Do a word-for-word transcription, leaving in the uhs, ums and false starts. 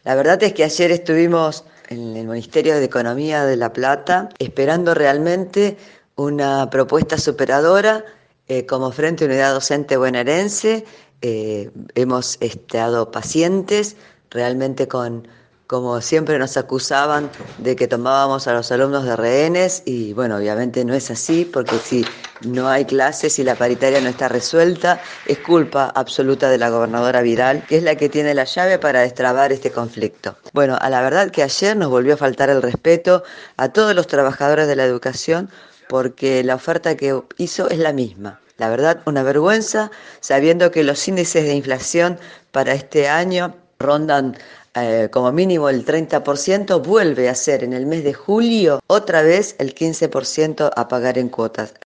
La verdad es que ayer estuvimos en el Ministerio de Economía de La Plata esperando realmente una propuesta superadora eh, como Frente Unidad Docente Bonaerense. Eh, hemos estado pacientes, realmente con, como siempre nos acusaban de que tomábamos a los alumnos de rehenes y bueno, obviamente no es así, porque si no hay clases y la paritaria no está resuelta, es culpa absoluta de la gobernadora Vidal, que es la que tiene la llave para destrabar este conflicto. Bueno, a la verdad que ayer nos volvió a faltar el respeto a todos los trabajadores de la educación porque la oferta que hizo es la misma. La verdad, una vergüenza, sabiendo que los índices de inflación para este año rondan eh, como mínimo el treinta por ciento, vuelve a ser en el mes de julio otra vez el quince por ciento a pagar en cuotas.